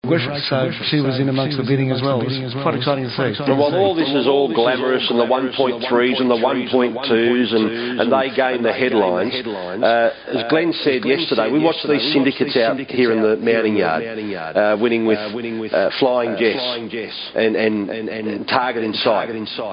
so she was in amongst the bidding as well. It was quite exciting to see. Well, all this is all glamorous, and the 1.3s and the 1.2s, and they gain the headlines. As Glenn said yesterday, we watched these syndicates out here in the Mounting Yard, winning with Flying Jess and Target in Sight.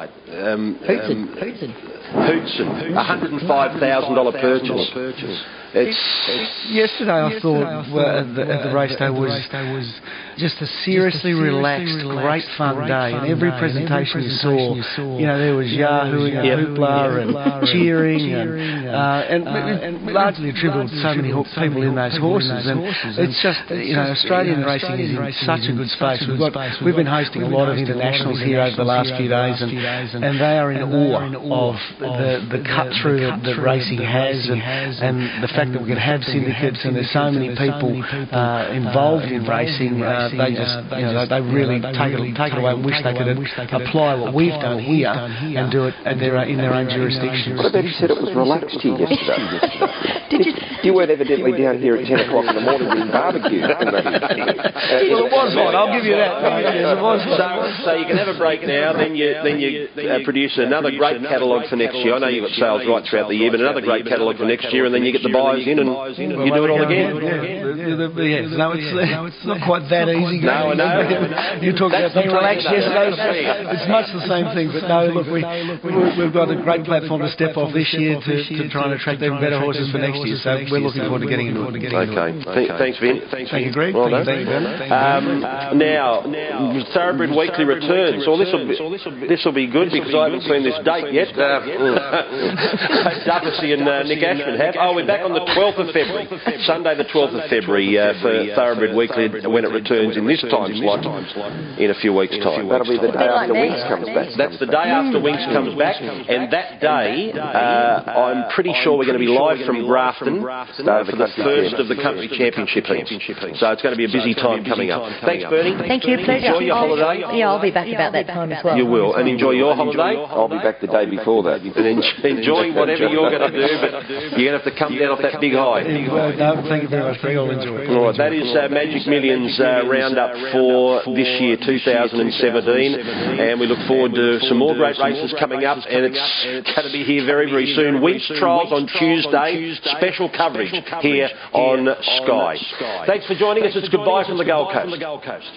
Hootson, $105,000 purchase. Yesterday I thought at the race day was just a seriously relaxed, great fun day, and every presentation you saw, there was yahooing and hoopla and cheering, and largely attributable to so many people in those horses. And it's just, Australian racing is in such a good space. We've been hosting a lot of internationals here over the last few days, and they are in awe of the cut through that racing has, and the fact that we can have syndicates and there's so many people involved in racing. They really take it away and wish they could apply what we've done here and do it in their own jurisdiction. What about you said it was relaxed here yesterday? You weren't evidently down here at 10 o'clock in the morning being barbecued. Well, it was hot, I'll give you that. Yes, it was. So you can have a break now, then you produce another great catalogue for next year. I know you've got sales right throughout the year, but another great catalogue for next year, and then you get the buyers in and you do it all again. No, it's not quite that easy. No, I know. You talked about being relaxed yesterday. It's much the same thing, but no, look, we've got a great platform to step off this year to try and attract even better horses for next year, so we're looking forward to getting into it. Okay. Thanks, Vin. Thank you, Greg. Well done. Now, Thoroughbred Weekly returns. Well, this will be good because I haven't seen this date yet. Duffy and Nick Ashman have. Oh, we're back on the 12th of February. Sunday the 12th of February for Thoroughbred Weekly when it returns in this time slot in a few weeks' time. That'll be the day after Winx comes back. That's the day after Winx comes back, and that day I'm pretty sure we're going to be live from Grafton for the first of the country championship heats. So it's going to be a busy time coming up. Thanks, Bernie. Thank you, pleasure. Enjoy your holiday. Yeah, I'll be back about that time as well. You will, and enjoy your holiday. I'll be back the day before that. And enjoy whatever you're going to do, but you're going to have to come down off that big high. No, thank you very much, Greg. I'll enjoy it. All right, that is Magic Millions roundup for this year, 2017, and we look forward to some more great races coming up, and it's going to be here very, very soon. Winx Trials on Tuesday, special coverage here on Sky. Thanks for joining us. It's goodbye from the Gold Coast.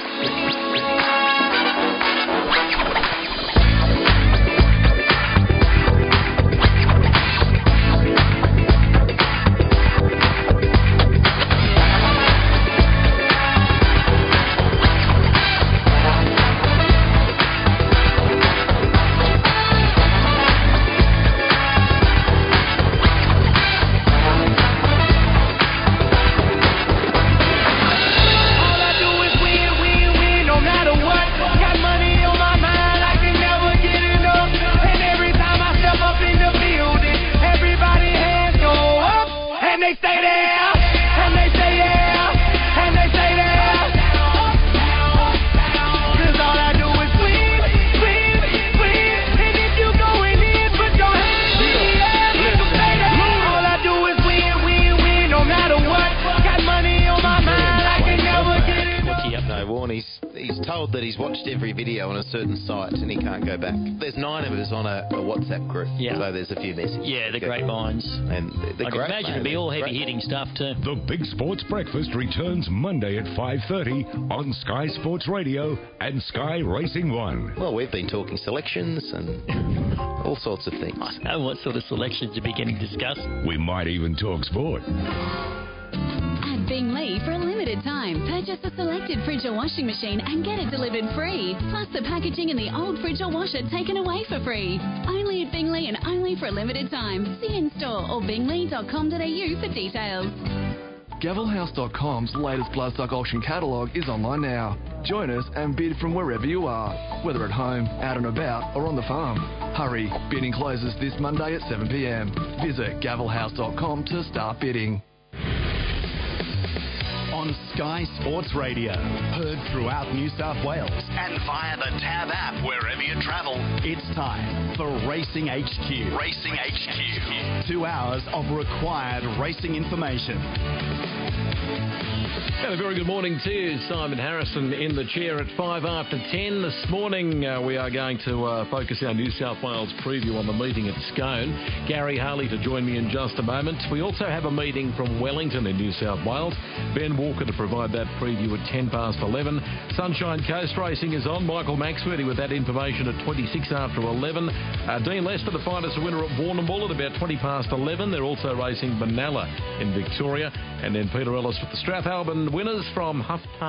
He's told that he's watched every video on a certain site and he can't go back. There's 9 of us on a WhatsApp group, so there's a few messages. Yeah, the great minds. And I can imagine it'll be all heavy-hitting stuff too. The Big Sports Breakfast returns Monday at 5:30 on Sky Sports Radio and Sky Racing 1. Well, we've been talking selections and all sorts of things. I know what sort of selections are beginning to discuss. We might even talk sport. At Bingley, for a limited time, purchase a selected fridge or washing machine and get it delivered free. Plus the packaging in the old fridge or washer taken away for free. Only at Bingley and only for a limited time. See in store or bingley.com.au for details. Gavelhouse.com's latest Bloodstock auction catalogue is online now. Join us and bid from wherever you are, whether at home, out and about, or on the farm. Hurry, bidding closes this Monday at 7 p.m. Visit gavelhouse.com to start bidding. On Sky Sports Radio. Heard throughout New South Wales and via the Tab app wherever you travel. It's time for Racing HQ. Racing HQ. 2 hours of required racing information. And a very good morning to you. Simon Harrison in the chair at 5 after 10. This morning we are going to focus our New South Wales preview on the meeting at Scone. Gary Harley to join me in just a moment. We also have a meeting from Wellington in New South Wales. Ben Walker to provide that preview at 10 past 11. Sunshine Coast Racing is on. Michael Maxworthy with that information at 26 after 11. Dean Lester to find us a winner at Warrnambool at about 20 past 11. They're also racing Benalla in Victoria. And then Peter Ellis with the Strathalbyn winners from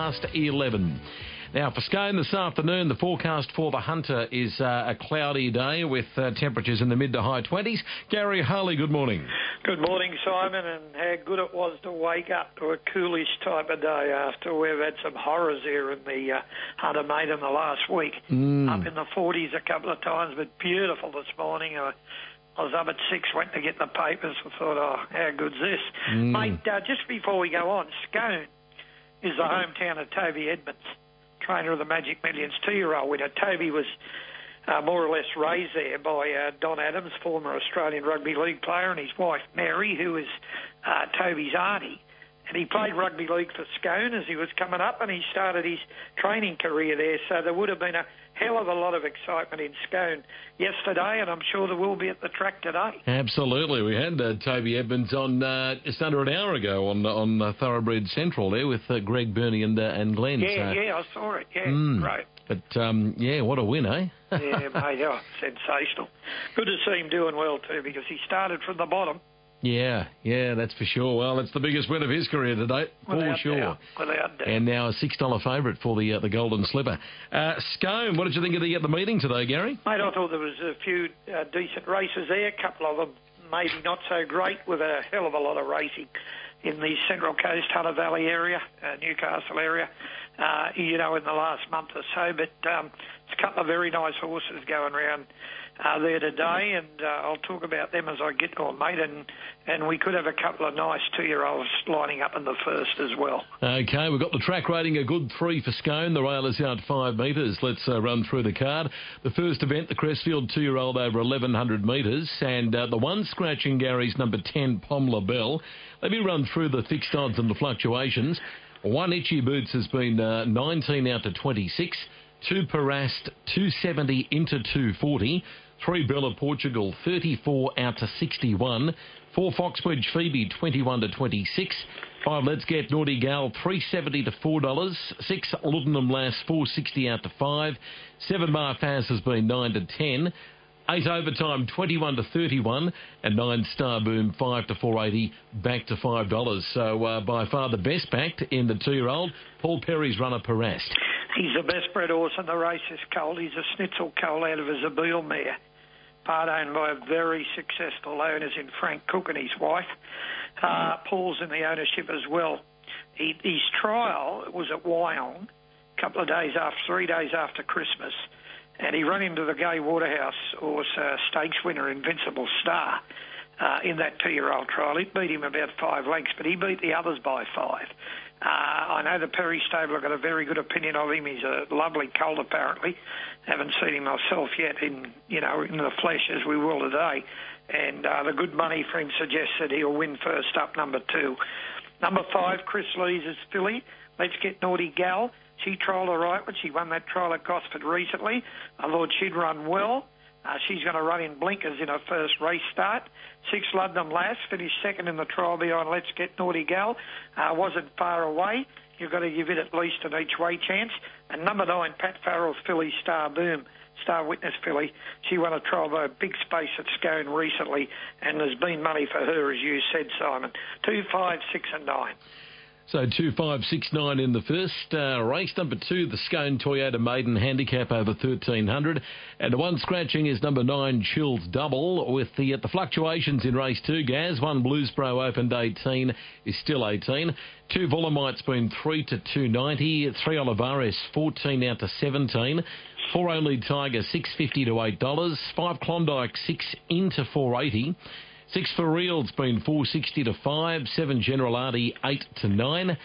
11:30. Now, for Scone this afternoon, the forecast for the Hunter is a cloudy day with temperatures in the mid to high 20s. Gary Harley, good morning. Good morning, Simon, and how good it was to wake up to a coolish type of day after we've had some horrors here in the Hunter Maiden the last week. Up in the 40s a couple of times, but beautiful this morning. I was up at 6, went to get the papers. I thought, oh, how good's this? Mate, just before we go on, Scone is the hometown of Toby Edmonds, trainer of the Magic Millions 2-year-old winner. Toby was more or less raised there by Don Adams, former Australian rugby league player, and his wife Mary, who is Toby's auntie. And he played rugby league for Scone as he was coming up, and he started his training career there. So there would have been a hell of a lot of excitement in Scone yesterday, and I'm sure there will be at the track today. Absolutely. We had Toby Edmonds on just under an hour ago on Thoroughbred Central there with Greg Burney and Glenn. Yeah, I saw it. Yeah, great. But, what a win, eh? Yeah, mate, sensational. Good to see him doing well, too, because he started from the bottom. Yeah, that's for sure. Well, it's the biggest win of his career to date, for sure. Without doubt. And now a $6 favourite for the Golden Slipper. Scone, what did you think of the meeting today, Gary? Mate, I thought there was a few decent races there. A couple of them maybe not so great, with a hell of a lot of racing in the Central Coast, Hunter Valley area, Newcastle area, in the last month or so. But it's a couple of very nice horses going around there today, and I'll talk about them as I get on, mate, and we could have a couple of nice 2-year-olds lining up in the first as well. Okay, we've got the track rating a good 3 for Scone. The rail is out 5 metres. Let's run through the card. The first event, the Crestfield 2-year-old over 1,100 metres, and the one scratching Gary's number 10, Pomla Bell. Let me run through the fixed odds and the fluctuations. 1 Itchy Boots has been 19 out to 26. 2 Parast, 270 into 240. 3 Bella Portugal, 34 out to 61. 4 Foxbridge Phoebe, 21 to 26. 5 Let's Get Naughty Gal, $3.70 to $4. 6 Luddenham Lass, $4.60 out to 5. 7 Mar Faz has been 9 to 10. 8 Overtime, 21 to 31. And 9 Star Boom, 5 to $4.80, back to $5. So by far the best backed in the 2-year-old, Paul Perry's runner Parast. He's the best bred horse in the race this colt. He's a Schnitzel colt out of a Zabeel mare, part owned by very successful owners in Frank Cook and his wife. Paul's in the ownership as well. His trial was at Wyong, 3 days after Christmas, and he ran into the Gay Waterhouse horse stakes winner, Invincible Star, in that 2-year-old trial. It beat him about 5 lengths, but he beat the others by 5. I know the Perry stable have got a very good opinion of him. He's a lovely colt, apparently. Haven't seen him myself yet in the flesh, as we will today. And the good money for him suggests that he'll win first up, number 2. Number 5, Chris Lees' filly. Let's Get Naughty Gal. She trialled all right when she won that trial at Gosford recently. I thought she'd run well. She's going to run in blinkers in her first race start. 6 Luddenham Lass finished second in the trial behind Let's Get Naughty Gal. Wasn't far away. You've got to give it at least an each way chance. And number 9, Pat Farrell's filly, Star Boom, Star Witness filly. She won a trial by a big space at Scone recently, and there's been money for her, as you said, Simon. 2, 5, 6 and 9. So 2, 5, 6, 9 in the first. Race number 2, the Scone Toyota Maiden Handicap over 1,300. And the one scratching is number 9, Chills Double, with the fluctuations in race 2. Gaz, 1 Bluesboro opened 18, is still 18. 2 Volamites been 3 to 290. 3 Olivares 14 out to 17. 4 Only Tiger $6.50 to $8. 5 Klondike 6 into $4.80. 6 For Real's been $4.60 to $5. 7 General Artie $8 to $9.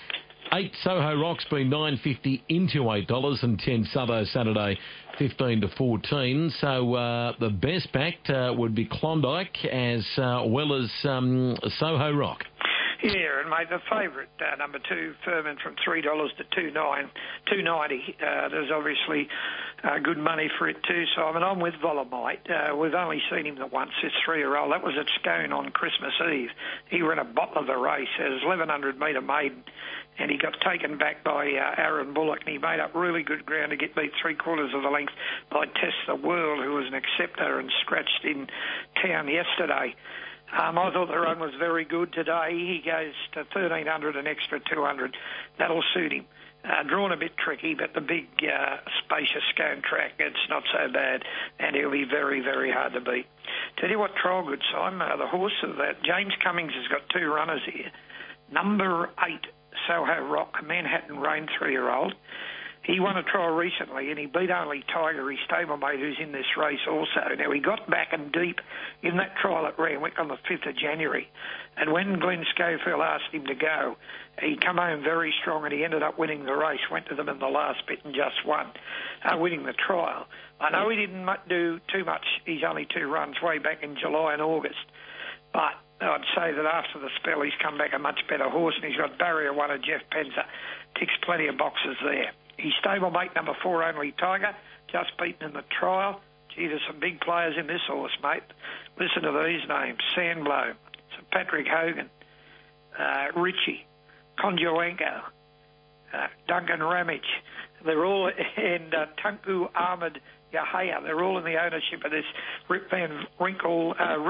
8 Soho Rock's been $9.50 into $8, and 10 Southo Saturday 15 to 14. So the best backed would be Klondike as well as Soho Rock. Yeah, and mate, the favourite, number 2, Furman, from $3 to $2.90. There's obviously good money for it too, Simon. I'm with Volomite. We've only seen him once, this 3-year-old. That was at Scone on Christmas Eve. He ran a bottle of the race. It was 1,100 metre maiden, and he got taken back by Aaron Bullock, and he made up really good ground to get beat 3/4 of the length by Test the World, who was an acceptor and scratched in town yesterday. I thought the run was very good today. He goes to 1,300, an extra 200. That'll suit him. Drawn a bit tricky, but the big, spacious Scone track, it's not so bad, and he'll be very, very hard to beat. Tell you what, trial good, Simon, the horse of that, James Cummings has got 2 runners here. Number 8, Soho Rock, Manhattan Rain 3-year-old. He won a trial recently, and he beat Only Tiger, his stablemate, who's in this race also. Now, he got back and deep in that trial at Randwick on the 5th of January. And when Glenn Schofield asked him to go, he come home very strong, and he ended up winning the race, went to them in the last bit and just won, winning the trial. I know he didn't do too much, his only 2 runs way back in July and August, but I'd say that after the spell, he's come back a much better horse, and he's got barrier 1 of Jeff Penza. Ticks plenty of boxes there. His stablemate, number 4, Only Tiger, just beaten in the trial. Gee, there's some big players in this horse, mate. Listen to these names: Sandblow, St Patrick Hogan, Richie, Conjoanko, Duncan Ramage. They're all, and Tunku Ahmed Yahya. They're all in the ownership of this Rip Van Winkle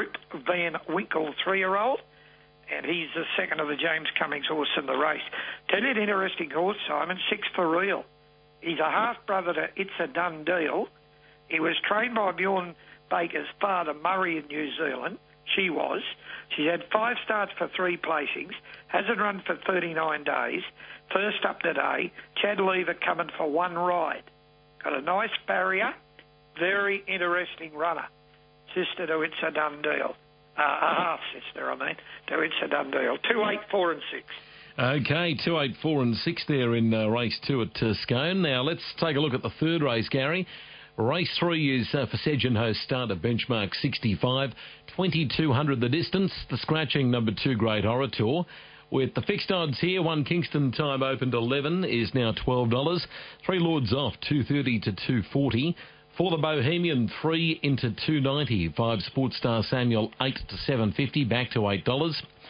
3-year-old. And he's the second of the James Cummings horse in the race. Tell you an interesting horse, Simon, 6 for Real. He's a half-brother to It's a Done Deal. He was trained by Bjorn Baker's father, Murray, in New Zealand. She was. She's had 5 starts for 3 placings, hasn't run for 39 days. First up today, Chad Lever coming for 1 ride. Got a nice barrier, very interesting runner. Sister to It's a Done Deal. A half-sister, to It's a Done Deal. 2, 8, 4 and 6. Okay, 2, 8, 4 and 6 there in race 2 at Scone. Now, let's take a look at the third race, Gary. Race 3 is for Sedgen Host start at benchmark 65. 2,200 the distance. The scratching number 2, Great Orator. With the fixed odds here, 1 Kingston time opened 11 is now $12. 3 Lords Off, 230 to 240. For the Bohemian, 3 into 290. 5 Sportstar Samuel, 8 to 750, back to $8.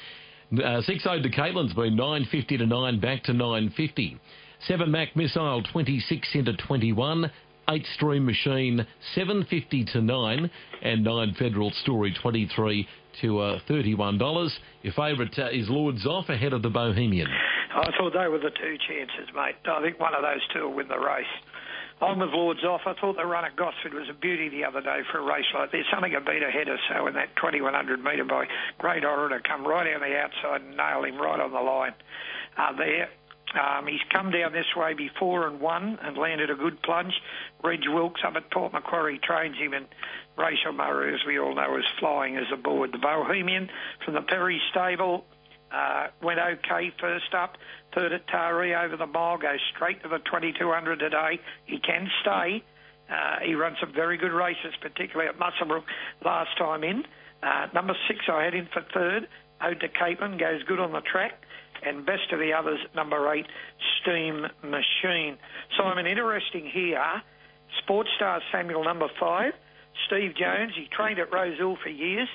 6 Ode to Caitlin's been $9.50 to 9, back to $9.50. 7 Mac Missile, 26 into 21. 8 Stream Machine, $7.50 to 9, and 9 Federal Story, 23 to $31. Your favourite is Lords Off ahead of the Bohemian. I thought they were the 2 chances, mate. I think one of those 2 will win the race. I'm with Lords Off. I thought the run at Gosford was a beauty the other day for a race like this. Something a beat ahead or so in that 2,100 metre by Great Orator, come right down the outside and nail him right on the line there. He's come down this way before and won and landed a good plunge. Reg Wilkes up at Port Macquarie trains him, and Rachel Murray, as we all know, is flying as aboard. The Bohemian from the Perry stable went okay first up. Third at Taree over the mile, goes straight to the 2,200 today. He can stay. He runs some very good races, particularly at Muswellbrook last time in. Number 6, I had in for third. Ode to Caitlin, goes good on the track. And best of the others, number 8, Steam Machine. Simon, interesting here, Sportstar Samuel, number 5. Steve Jones, he trained at Rosehill for years.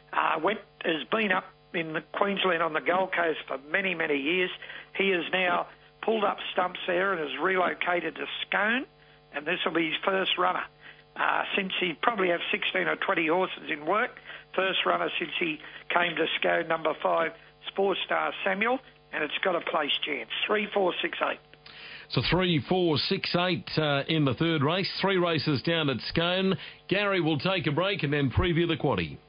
Has been up in Queensland on the Gold Coast for many, many years. He has now pulled up stumps there and has relocated to Scone, and this will be his first runner. Since he probably have 16 or 20 horses in work, first runner since he came to Scone, number 5, Sportstar Samuel, and it's got a place chance. 3, 4, 6, 8. So 3, 4, 6, 8 in the third race. 3 races down at Scone. Gary will take a break and then preview the quaddie.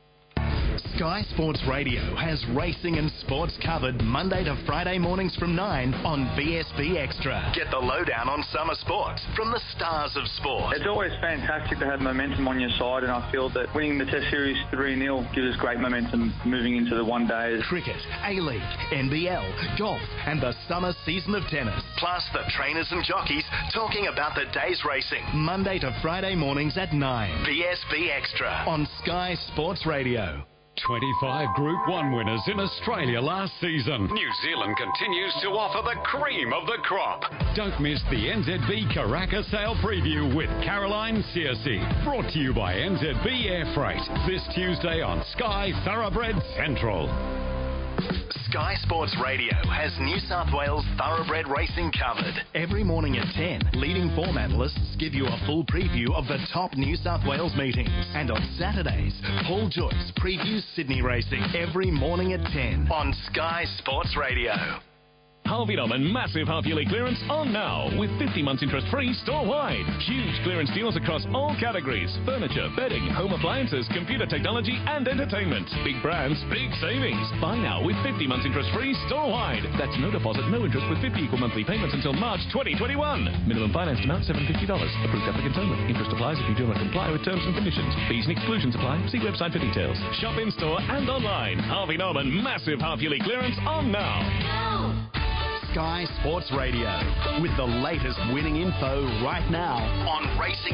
Sky Sports Radio has racing and sports covered Monday to Friday mornings from 9 on BSB Extra. Get the lowdown on summer sports from the stars of sport. It's always fantastic to have momentum on your side, and I feel that winning the Test Series 3-0 gives us great momentum moving into the one day. Cricket, A-League, NBL, golf, and the summer season of tennis. Plus the trainers and jockeys talking about the day's racing. Monday to Friday mornings at 9. BSB Extra on Sky Sports Radio. 25 Group 1 winners in Australia last season. New Zealand continues to offer the cream of the crop. Don't miss the NZB Karaka Sale Preview with Caroline Searcy. Brought to you by NZB Air Freight. This Tuesday on Sky Thoroughbred Central. Sky Sports Radio has New South Wales thoroughbred racing covered. Every morning at 10, leading form analysts give you a full preview of the top New South Wales meetings. And on Saturdays, Paul Joyce previews Sydney racing every morning at 10 on Sky Sports Radio. Harvey Norman massive half-yearly clearance on now with 50 months interest-free store-wide. Huge clearance deals across all categories: furniture, bedding, home appliances, computer technology and entertainment. Big brands, big savings. Buy now with 50 months interest-free store-wide. That's no deposit, no interest with 50 equal monthly payments until March 2021. Minimum financed amount $750. Approved applicants only. Interest applies if you do not comply with terms and conditions. Fees and exclusions apply. See website for details. Shop in-store and online. Harvey Norman massive half-yearly clearance on now. Sky Sports Radio with the latest winning info right now on Racing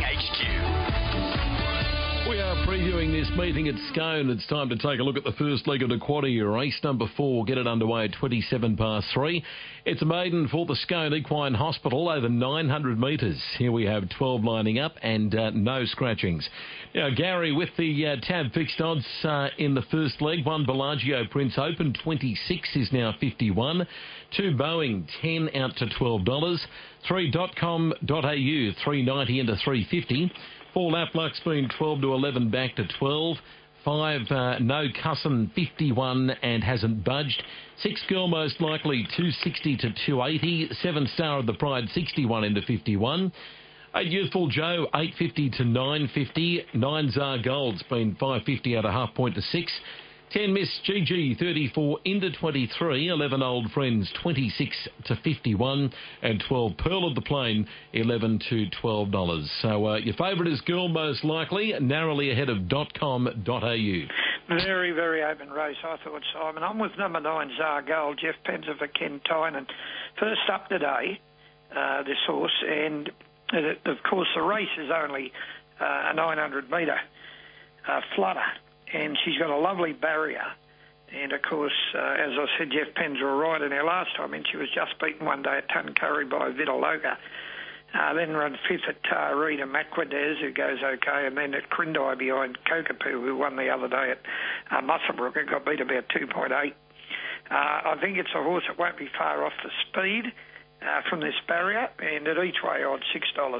HQ. We are previewing this meeting at Scone. It's time to take a look at the first leg of the quaddie, race number 4. Get it underway at 3:27. It's a maiden for the Scone Equine Hospital over 900 metres. Here we have 12 lining up and no scratchings. Now, Gary, with the tab fixed odds in the first leg, 1 Bellagio Prince Open, 26 is now 51. 2 Boeing, 10 out to $12. 3 .com.au, 390 into 350. 4 Laplux being 12 to 11 back to 12. 5 No Cussin, 51 and hasn't budged. 6 Girl Most Likely, 260 to 280. 7 Star of the Pride, 61 into 51. 8 Youthful Joe, 850 to 950. 9 Czar Gold's been 550 out a half point to 6. 10 Miss GG, 34 into 23. 11 Old Friends, 26 to 51. And 12 Pearl of the Plain, 11 to $12. So your favourite is Girl Most Likely, narrowly ahead of .com.au. Very, very open race, I thought, Simon. I'm with number 9, Czar Gold, Jeff Penzer for Ken Tynan. First up today, this horse, and of course the race is only a 900 metre flutter. And she's got a lovely barrier. And, of course, as I said, Jeff Penzer right in her last time, and she was just beaten one day at Tuncurry by Vitaloka. Then run 5th at Tarita Macquadez, who goes okay, and then at Crindai behind Kokapoo, who won the other day at Musselbrook and got beat about 2.8. I think it's a horse that won't be far off the speed from this barrier, and at each way odds $6.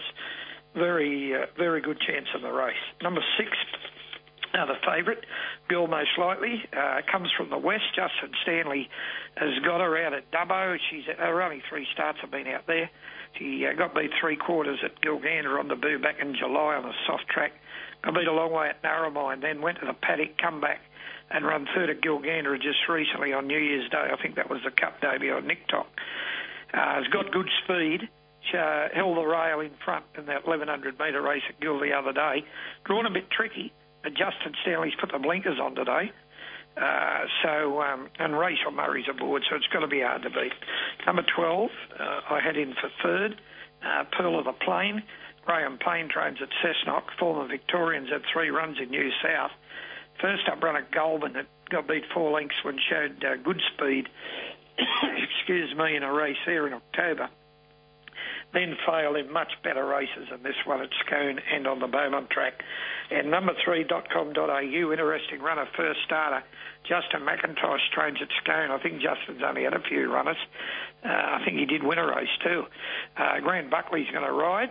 Very good chance of the race. Number 6... the favourite, Girl Most Likely, comes from the west. Justin Stanley has got her out at Dubbo. Her only 3 starts have been out there. She got beat 3/4 at Gilgander on debut back in July on a soft track. Got beat a long way at Narromine, then went to the paddock, come back and run 3rd at Gilgander just recently on New Year's Day. I think that was the Cup debut on Nick Tock. Has got good speed. She held the rail in front in that 1100 metre race at Gil the other day. Drawn a bit tricky. Justin Stanley's put the blinkers on today. And Rachel Murray's aboard, so it's got to be hard to beat. Number 12, I had in for 3rd, Pearl of the Plain. Graham Payne trains at Cessnock. Former Victorians had 3 runs in New South. First up run at Goulburn that got beat 4 lengths when showed good speed, in a race there in October. Then failed in much better races than this one at Scone and on the Beaumont track. And number 3, .com.au, interesting runner, first starter. Justin McIntosh trains at Scone. I think Justin's only had a few runners. I think he did win a race too. Grant Buckley's going to ride.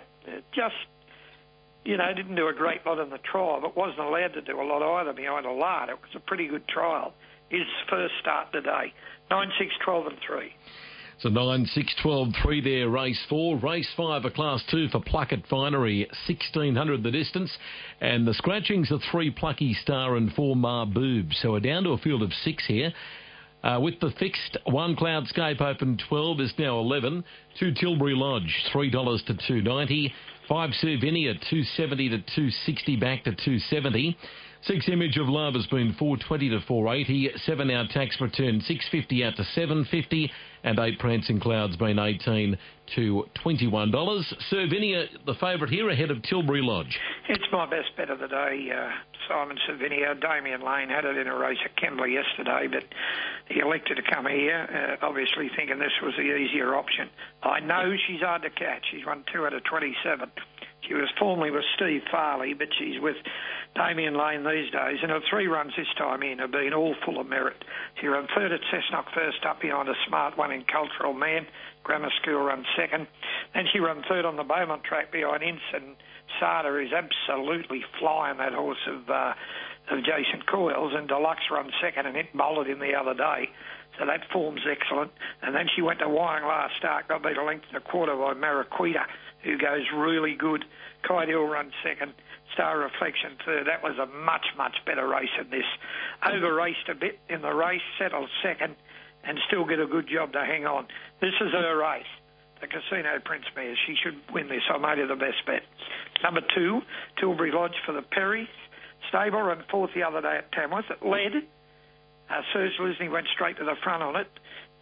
Didn't do a great lot in the trial, but wasn't allowed to do a lot either behind a lard. It was a pretty good trial. His first start today. 9, 6, 12 and 3. So 9, 6, 12, 3 there, race 4. Race 5, a Class 2 for Pluckett Finery, 1,600 the distance. And the scratchings are 3 Plucky Star and 4 Marboob. So we're down to a field of 6 here. With the fixed, 1 Cloudscape Open 12 is now 11. 2 Tilbury Lodge, $3 to $2.90. 5 Souvenir, $2.70 to $2.60 back to $2.70. 6 Image of Love has been $4.20 to $4.80. 7 Our Tax Return, $6.50 out to $7.50. and 8 Prancing Clouds been $18 to $21. Servinia, the favourite here, ahead of Tilbury Lodge. It's my best bet of the day, Simon Servinia. Damien Lane had it in a race at Kembla yesterday, but he elected to come here, obviously thinking this was the easier option. I know she's hard to catch. She's won 2 out of 27. She was formerly with Steve Farley, but she's with Damien Lane these days, and her 3 runs this time in have been all full of merit. She ran 3rd at Cessnock first up behind a smart one in Cultural Man. Grammar School run 2nd. Then she ran 3rd on the Beaumont track behind Inson Sada, who's absolutely flying, that horse of Jason Coyle's, and Deluxe run 2nd, and it bolted him the other day. So that form's excellent. And then she went to Wyong last start, got beat a length and a quarter by Maraquita, who goes really good. Kydell run 2nd, Star Reflection 3rd. That was a much, much better race than this. Over-raced a bit in the race, settled 2nd, and still get a good job to hang on. This is her race. The Casino Prince mare. She should win this. I made her the best bet. Number 2, Tilbury Lodge for the Perrys. Stable ran 4th the other day at Tamworth. It led. Serge Lisney went straight to the front on it.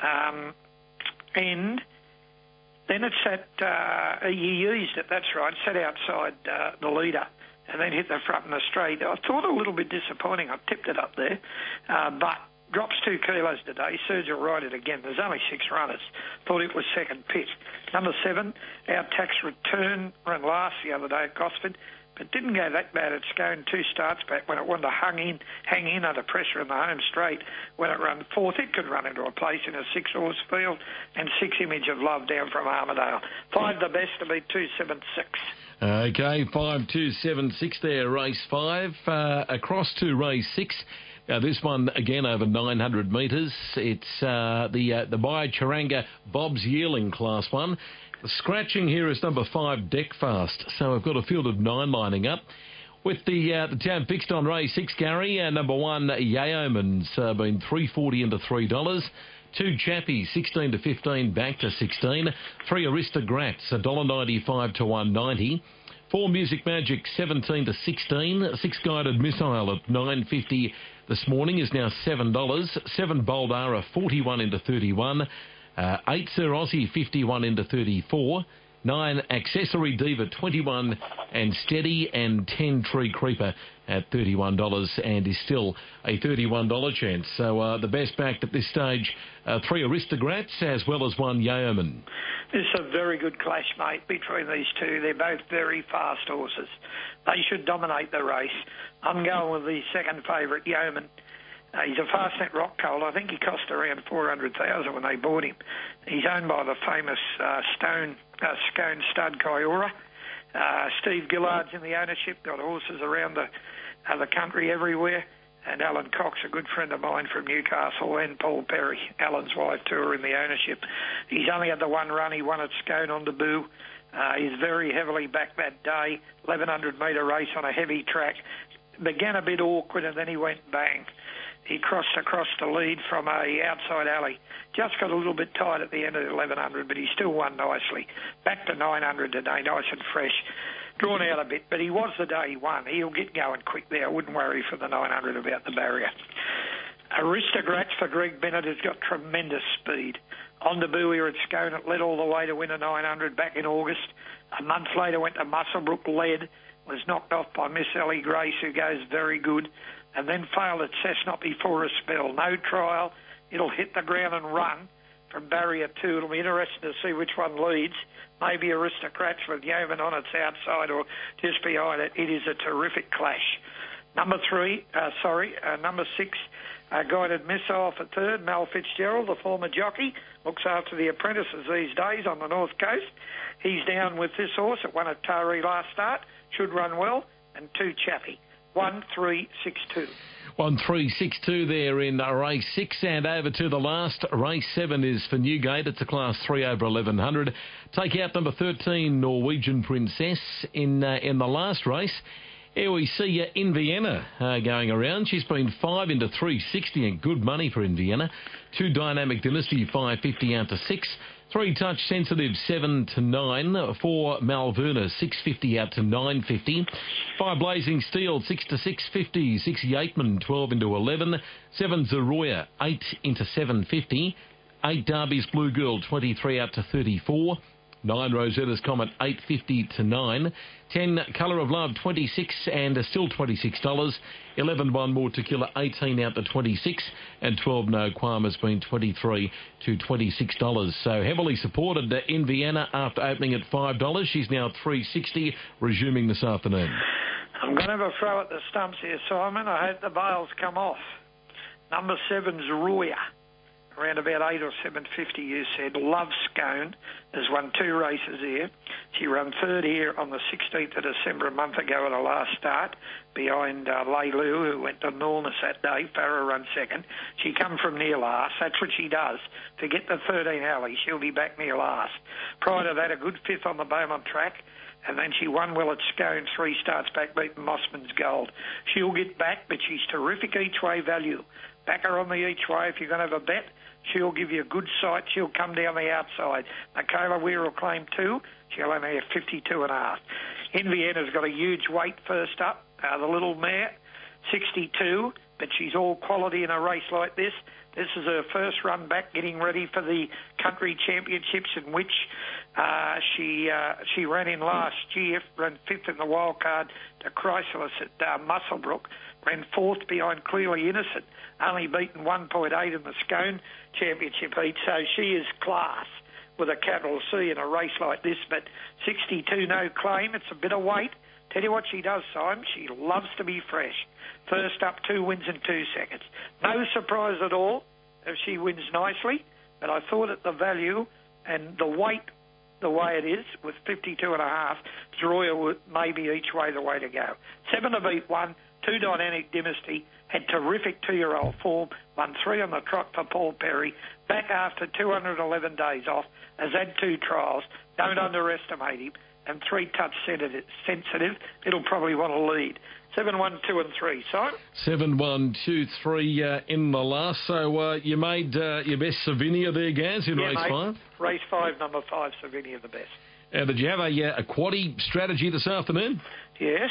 And then it sat, he used it, that's right, sat outside the leader and then hit the front in the straight. I thought a little bit disappointing. I tipped it up there. But drops 2 kilos today. Serge will ride it again. There's only 6 runners. Thought it was second pick. Number 7, Our Tax Return, ran last the other day at Gosford, but didn't go that bad at Scone 2 starts back when it wanted to hang in under pressure in the home straight. When it ran 4th, it could run into a place in a 6-horse field, and 6 Image of Love down from Armadale. 5 the best to beat 276. Okay, 5276 there, race 5. Across to race 6. Now, this one, again, over 900 metres. It's the Bayachuranga Bob's Yearling Class 1. The scratching here is number 5, Deckfast. So we've got a field of 9 lining up. With the town fixed on race 6, Gary, number 1, Yeoman's been $3.40 into $3. 2 Chappie, 16 to 15, back to 16. 3 Aristocrats, $1.95 to $1.90. 4 Music Magic, 17 to 16. 6 Guided Missile at $9.50 this morning is now $7. 7 Boldara, 41 into 31. 8 Sir Aussie, 51 into 34. 9 Accessory Diva, 21 and steady, and 10 Tree Creeper at $31 and is still a $31 chance. So the best backed at this stage, 3 Aristocrats as well as 1 Yeoman. This is a very good clash, mate, between these 2. They're both very fast horses. They should dominate the race. I'm going with the second favourite, Yeoman. He's a Fastnet Rock Colt. I think he cost around $400,000 when they bought him. He's owned by the famous Scone stud Kiora. Steve Gillard's in the ownership, got horses around the country everywhere. And Alan Cox, a good friend of mine from Newcastle, and Paul Perry, Alan's wife, too, are in the ownership. He's only had the 1 run. He won at Scone on debut. He's very heavily back that day. 1,100-metre race on a heavy track. Began a bit awkward and then he went bang. He crossed across the lead from a outside alley. Just got a little bit tight at the end of the 1,100, but he still won nicely. Back to 900 today, nice and fresh. Drawn out a bit, but he was the day he won. He'll get going quick there. I wouldn't worry for the 900 about the barrier. Aristocrats for Greg Bennett has got tremendous speed. On debut here at Scone, it led all the way to win a 900 back in August. A month later went to Muswellbrook, led, was knocked off by Miss Ellie Grace, who goes very good, and then failed at Cessnock before a spell. No trial. It'll hit the ground and run from barrier 2. It'll be interesting to see which one leads. Maybe Aristocrats with Yeoman on its outside or just behind it. It is a terrific clash. Number 6, Guided Missile for 3rd. Mal Fitzgerald, the former jockey, looks after the apprentices these days on the North Coast. He's down with this horse at one at Taree last start. Should run well. And 2 Chappie. 1-3-6-2. 1-3-6-2 there in race 6, and over to the last. Race 7 is for Newgate. It's a class 3 over 1,100. Take out number 13, Norwegian Princess. In the last race, here we see In Vienna going around. She's been 5 into 360 and good money for In Vienna. 2 Dynamic Dynasty, 550 out to 6. 3 Touch Sensitive, 7 to 9. 4 Malverna, 650 out to 950. 5 Blazing Steel, 6 to 650. 6 Yateman, 12 into 11. 7 Zeroya, 8 into 750. 8 Derby's Blue Girl, 23 out to 34. 9 Rosetta's Comet, 8.50 to 9. 10 Colour of Love, 26 and still $26. 11 One More Tequila, 18 out to 26. And 12 No Qualm has been 23 to $26. So heavily supported in Vienna after opening at $5. She's now $3.60, resuming this afternoon. I'm going to have a throw at the stumps here, Simon. I hope the bails come off. Number 7's Roya. Around about 8 or 7.50, you said. Love Scone has won 2 races here. She ran third here on the 16th of December a month ago at her last start, behind Leilu, who went to Normus that day. Farah ran second. She come from near last. That's what she does. Forget the 13 alley. She'll be back near last. Prior to that, a good 5th on the Beaumont track. And then she won well at Scone, 3 starts back, beating Mossman's Gold. She'll get back, but she's terrific each-way value. Back her on the each-way if you're going to have a bet. She'll give you a good sight. She'll come down the outside. Michaela Weir will claim 2. She'll only have 52.5. In Vienna's got a huge weight first up. The little mare, 62, but she's all quality in a race like this. This is her first run back, getting ready for the country championships, in which she ran in last year, ran 5th in the wild card to Chrysalis at Musselbrook, ran 4th behind Clearly Innocent, only beaten 1.8 in the Scone Championship heat, so she is class with a capital C in a race like this, but 62 no claim, it's a bit of weight. Tell you what she does, Simon, she loves to be fresh. First up, 2 wins in 2 seconds. No surprise at all if she wins nicely, but I thought at the value and the weight, the way it is, with 52.5, Droya may be each way the way to go. 7 to beat 1, 2 Dynamic Dynasty, had terrific 2-year-old form, won 3 on the trot for Paul Perry, back after 211 days off, has had 2 trials, don't underestimate him, and 3 touch sensitive, it'll probably want to lead. 7, 1, 2 and 3, Simon? 7, 1, 2, 3 in the last. So you made your best Savinia there, Gaz, in race 5? Race 5, number 5, Savinia the best. Did you have a quaddie strategy this afternoon? Yes,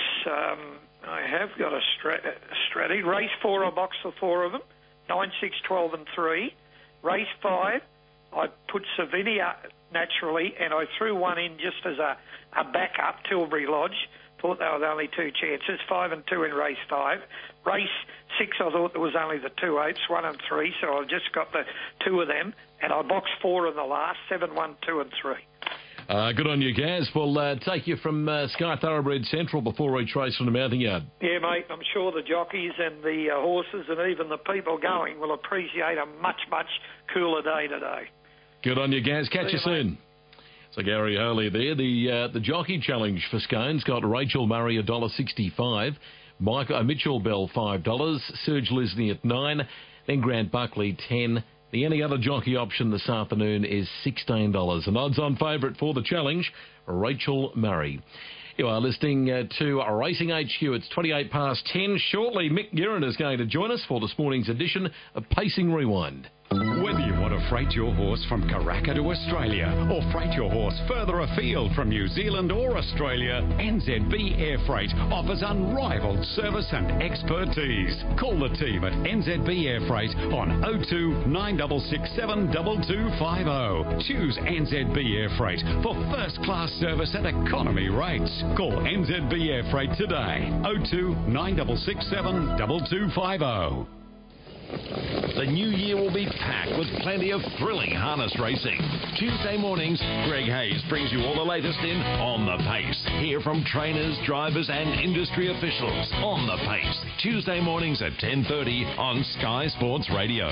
I have got a strategy. Race 4, I boxed the 4 of them, 9, 6, 12 and 3. Race 5, I put Savinia naturally, and I threw one in just as a backup, Tilbury Lodge. Thought there were only 2 chances, 5 and 2 in race 5. Race 6, I thought there was only the 2 8s, 1 and 3, so I've just got the 2 of them, and I boxed 4 in the last, 7, 1, 2 and 3. Good on you, Gaz. We'll take you from Sky Thoroughbred Central before each race from the mounting yard. Yeah, mate, I'm sure the jockeys and the horses and even the people going will appreciate a much, much cooler day today. Good on you, Gaz. Catch you soon. So Gary Holy there. The jockey challenge for Scone's got Rachel Murray $1.65, Mitchell Bell $5, Serge Lisney at $9, then Grant Buckley $10. The only other jockey option this afternoon is $16. An odds-on favourite for the challenge, Rachel Murray. You are listening to Racing HQ. It's 28 past 10. Shortly, Mick Guerin is going to join us for this morning's edition of Pacing Rewind. Whether you want to freight your horse from Karaka to Australia or freight your horse further afield from New Zealand or Australia, NZB Air Freight offers unrivaled service and expertise. Call the team at NZB Air Freight on 02 9667 2250. Choose NZB Air Freight for first-class service at economy rates. Call NZB Air Freight today, 02 9667 2250. The new year will be packed with plenty of thrilling harness racing. Tuesday mornings, Greg Hayes brings you all the latest in On the Pace. Hear from trainers, drivers and industry officials. On the Pace. Tuesday mornings at 10:30 on Sky Sports Radio.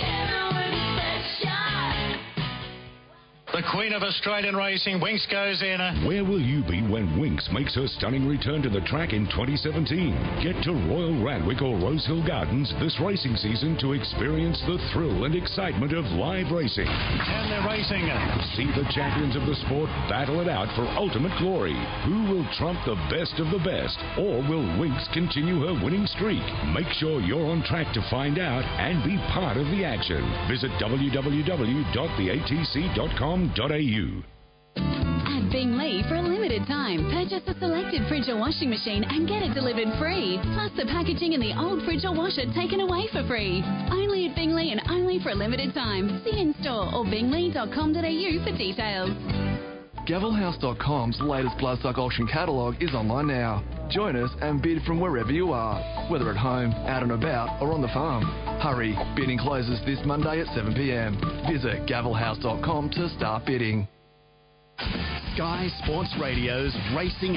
The Queen of Australian Racing, Winx, goes in. Where will you be when Winx makes her stunning return to the track in 2017? Get to Royal Randwick or Rosehill Gardens this racing season to experience the thrill and excitement of live racing. And they're racing. See the champions of the sport battle it out for ultimate glory. Who will trump the best of the best? Or will Winx continue her winning streak? Make sure you're on track to find out and be part of the action. Visit www.theatc.com.au. At Bingley for a limited limited time, purchase a selected fridge or washing machine and get it delivered free. Plus the packaging in the old fridge or washer taken away for free. Only at Bingley and only for a limited time. See in-store or bingley.com.au for details. Gavelhouse.com's latest Bloodstock auction catalogue is online now. Join us and bid from wherever you are, whether at home, out and about, or on the farm. Hurry, bidding closes this Monday at 7 p.m. Visit gavelhouse.com to start bidding. Sky Sports Radio's Racing